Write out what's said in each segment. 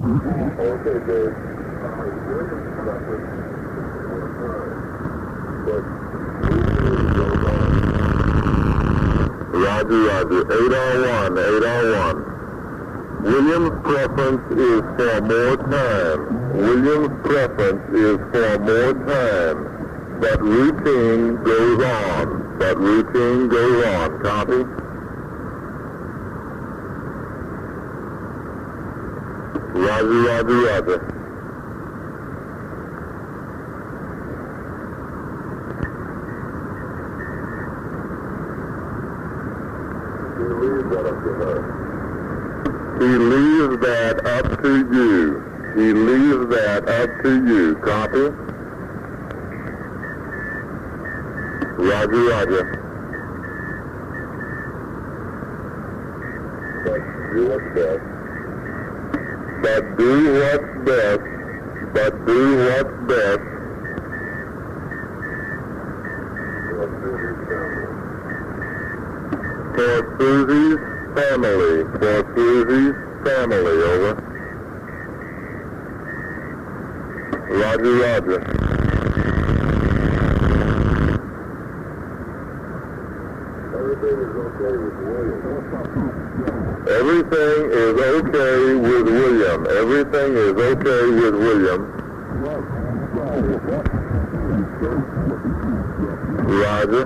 Okay, Dave. Roger, roger. 8 on 1. William's preference is for more time. William's preference is for more time. But routine goes on. But routine goes on. Copy? Roger, roger, roger. He leaves that up to you. He leaves that up to you. Copy? Roger, roger. But do what's best. But do what's best. For Susie's family. For Susie's family. Over. Roger, roger. Everything is okay with William. Everything is okay with William. Roger.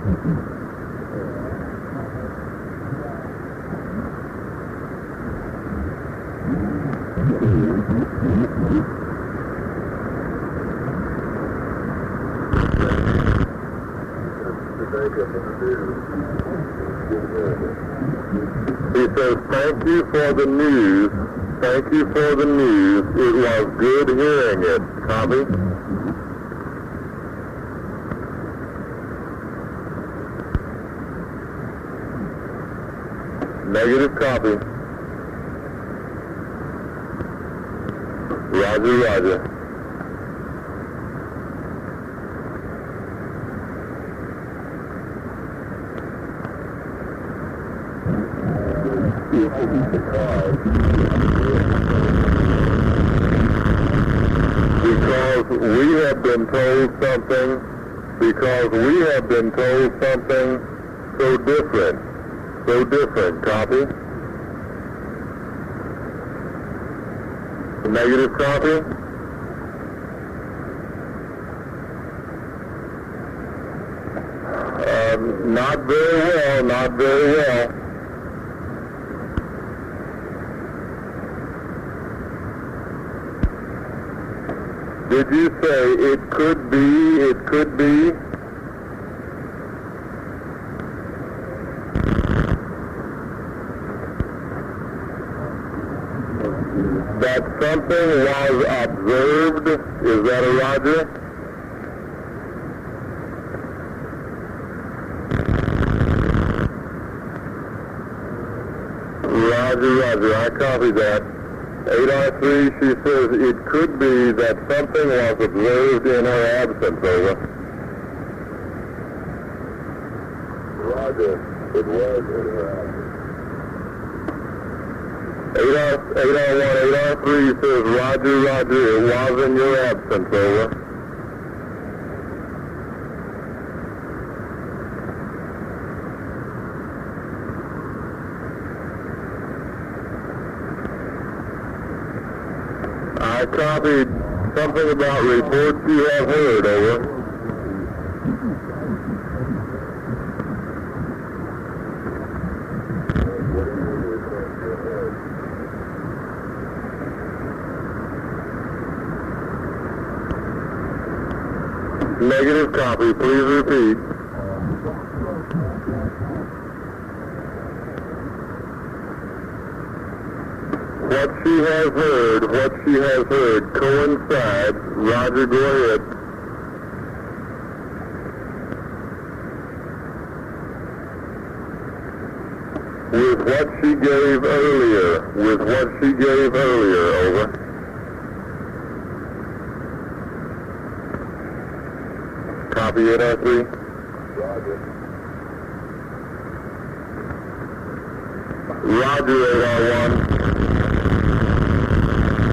He says, thank you for the news. Thank you for the news. It was good hearing it. Copy? Negative copy. Roger, roger. Because we have been told something, so different, copy? Negative copy? Not very well. Did you say it could be? That something was observed? Is that a roger? Roger, I copy that. 8R3, she says it could be that something was observed in her absence, over. Roger, it was in her absence. 8R1, 8R3 says roger, it was in your absence, over. I copied something about reports you have heard, over. Negative copy, please repeat. What she has heard coincides. Roger, go ahead. With what she gave earlier, over. Copy 8R3. Roger, 8R1.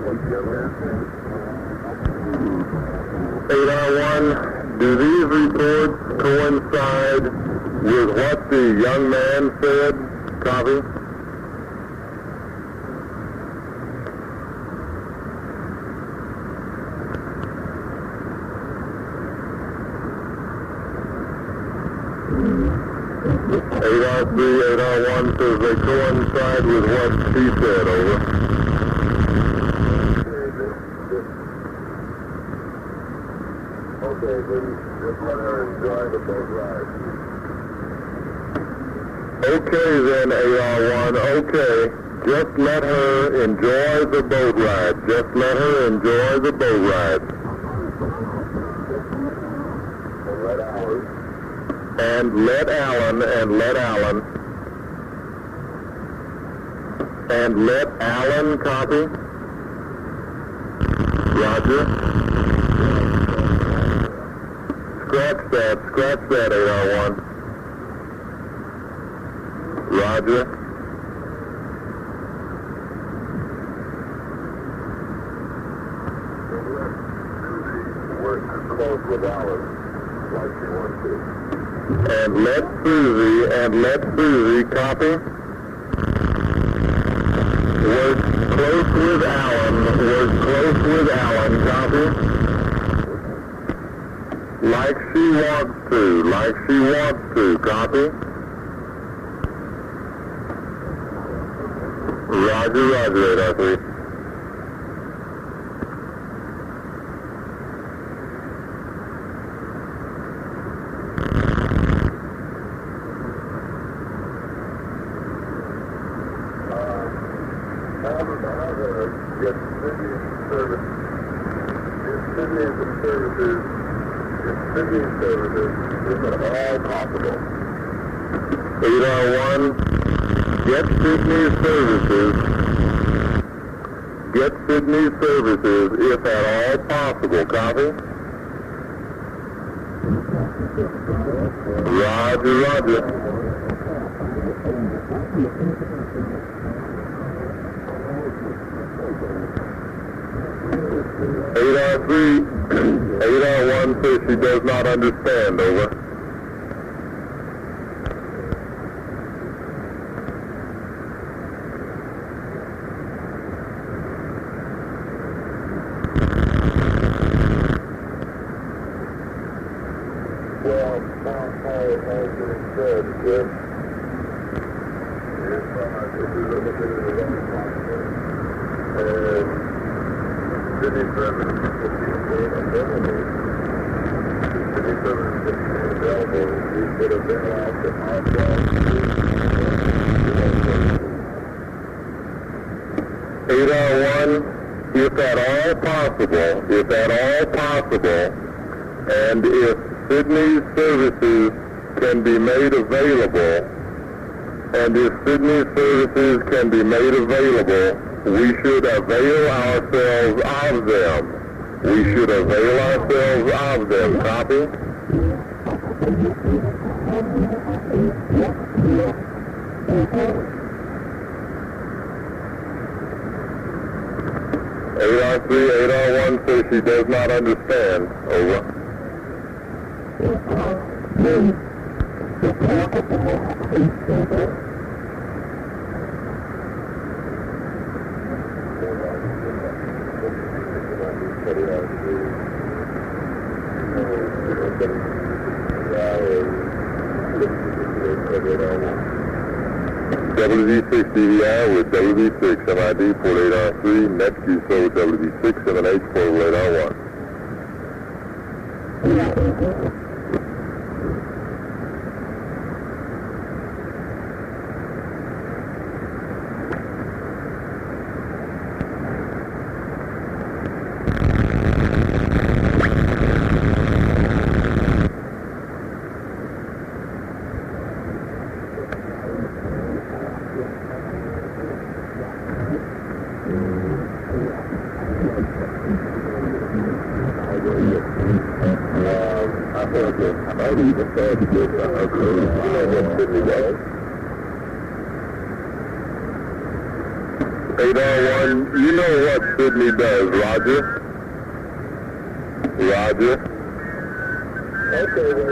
8R1, do these reports coincide with what the young man said? Copy. $8R3, $8R1 says they coincide with what she said, over. Okay, just let her enjoy the boat ride. Okay then, AR1, okay. Just let her enjoy the boat ride. Just let her enjoy the boat ride. And let Alan, copy. Roger. Scratch that, AR1. Roger. Work close with Alan, like she wants to. And let Susie, copy. Work close with Alan, copy. Like she wants to, copy. Roger, 8R3. Get Sydney's services if at all possible, copy? Roger. 8R1 says she does not understand, over. If at all possible, and if Sydney's services can be made available, we should avail ourselves of them. Copy? AR3, 8R1 says she does not understand. Over. WV6 DVI with WV6 MID 48R3, next you sold WV6 7H 48R1. 801, you know what Sydney does, Roger? Roger. Okay, well,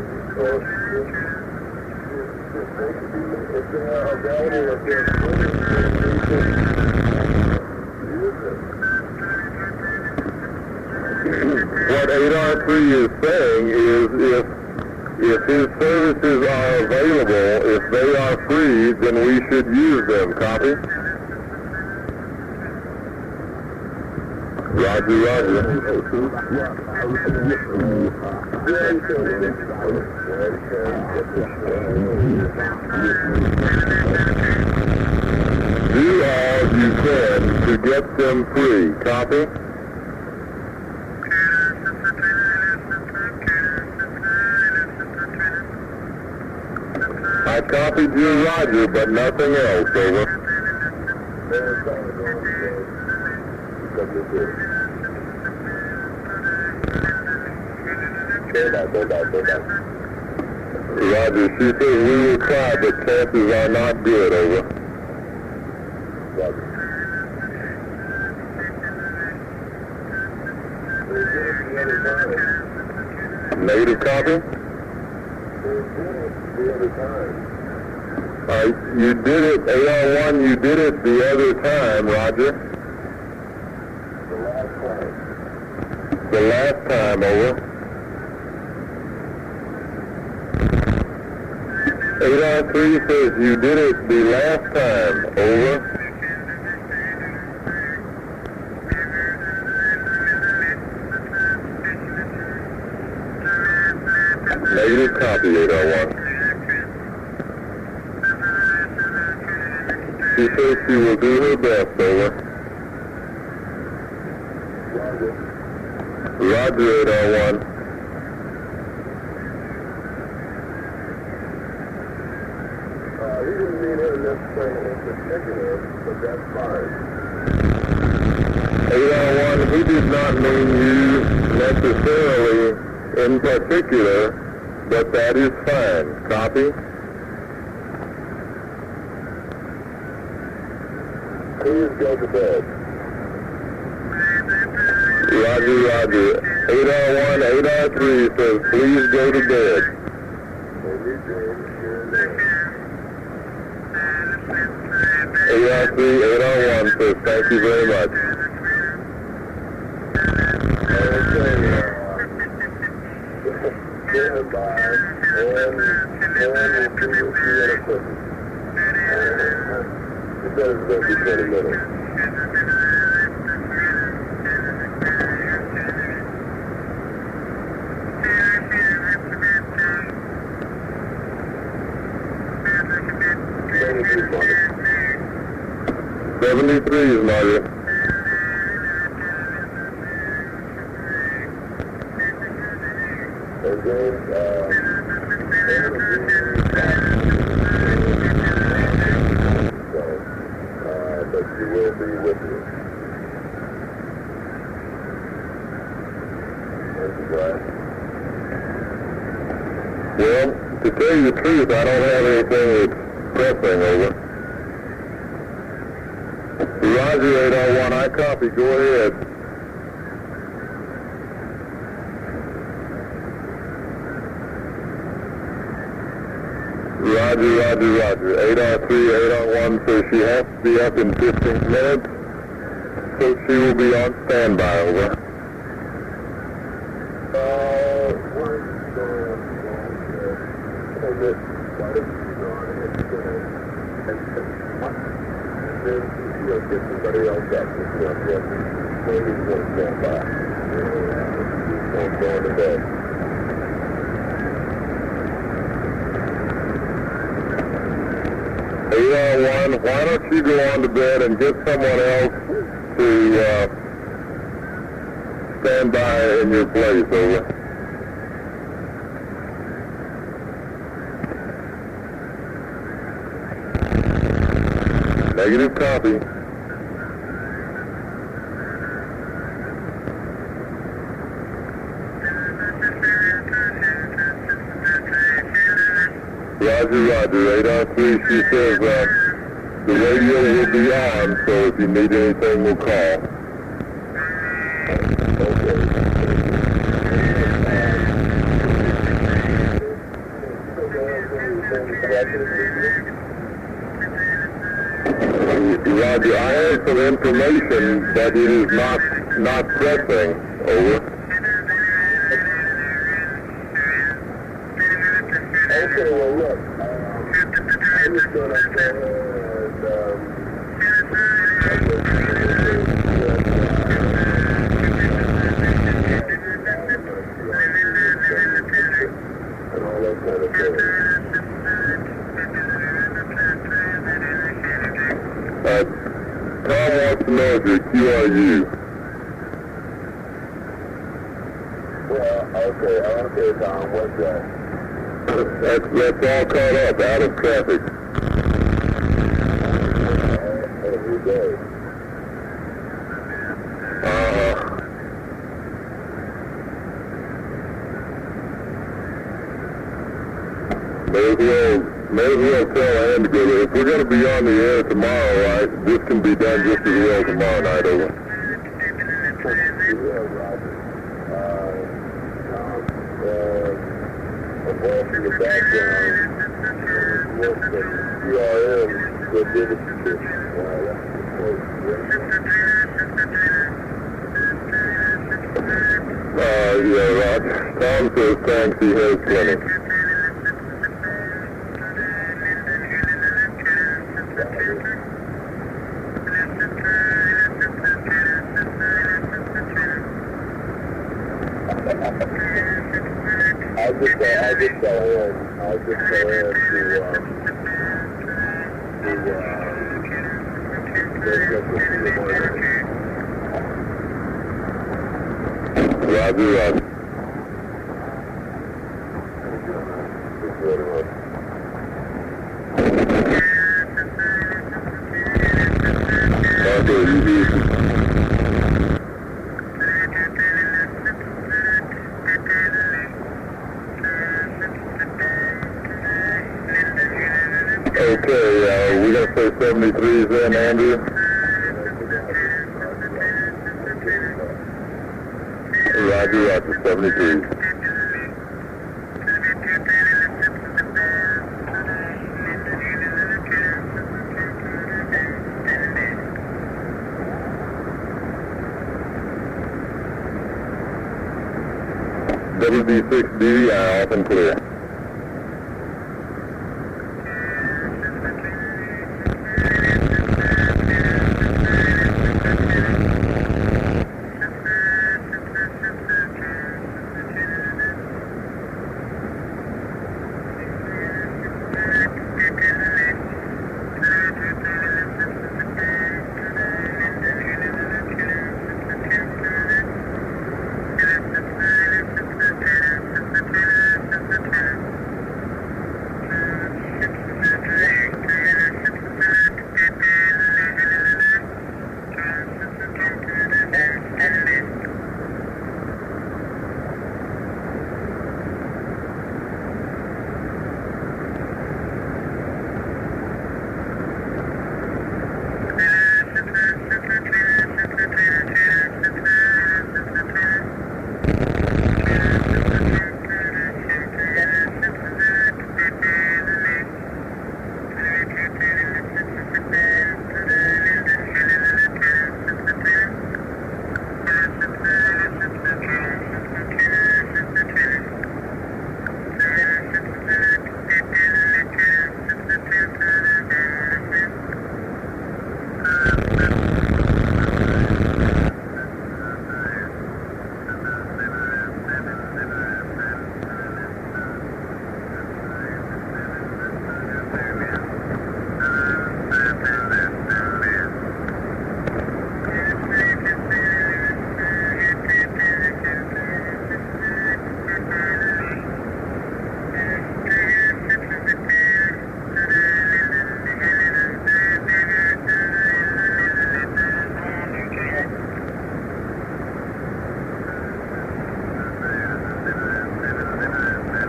if they are available, if they're what 8R3 is saying is if his services are available, if they are free, then we should use them. Copy? Roger, roger. Do all you can to get them free. Copy? I copied you, Roger, but nothing else. Over. Roger, she says we will try, but chances are not good. Over. Roger. Negative copy? The other time. You did it, AR1, you did it the other time, Roger. The last time. The last time, over. 8R3 says you did it the last time, over. Negative copy, 8R1. She says she will do her best, over. Roger, 8R1. He didn't mean her necessarily in particular, but that's fine. 8R1, he did not mean you necessarily in particular, but that is fine. Copy? Please go to bed. Roger, roger. 8R1, 8R3 says please go to bed. 8R3, 8R1 says thank you very much. Stand by and we'll see you in a quick. It says it's going to be 20 minutes. '73 is Mario. And then, but she will be with you. Well, to tell you the truth, I don't have anything that's pressing, over. Roger, 801, I copy, go ahead. Roger, roger, roger. 8R3, 8R1 says she has to be up in 15 minutes, so she will be on standby, over. Get somebody else up. Maybe he'll stand by. He's going to bed. AR1, why don't you go on to bed and get someone else to stand by in your place, over. Negative copy. Roger, roger. 8R3, she says, The radio will be on, so if you need anything, we'll call. Roger, I have some information that it is not pressing. Over. Okay, well look, I'm just going to go ahead and all that kind of thing. Tom wants to know if you're QRU. Well, okay, Tom, what's that? That's all caught up, out of traffic. Every day. May as well tell Ann to go there. If we're going to be on the air tomorrow, right, this can be done just as well tomorrow night, over. A voice in the background, work from CRM, go give it to yeah, Roger. Tom says thanks, he has plenty. I'll just go ahead to Roger. Okay, we're going to say 73s in, Andrew. Roger, 73. WD6DVI off and clear.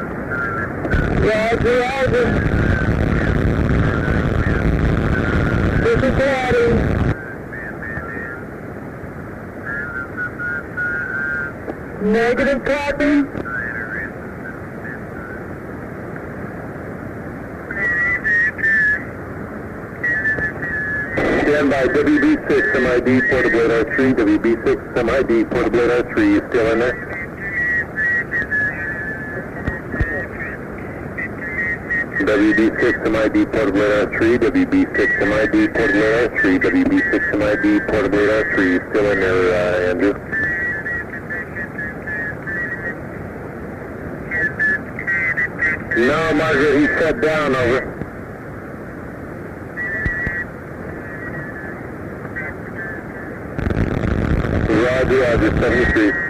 Roger. Negative copy. Stand by WB6 MID Portablade R3, WB6 MID Portablade R3, you still in there? WB6 MID Portablade R3, WB6 MID Portablade R3, WB6 MID Portablade R3, you still in there, Andrew? No, Margaret, he set down, over. Roger, 73.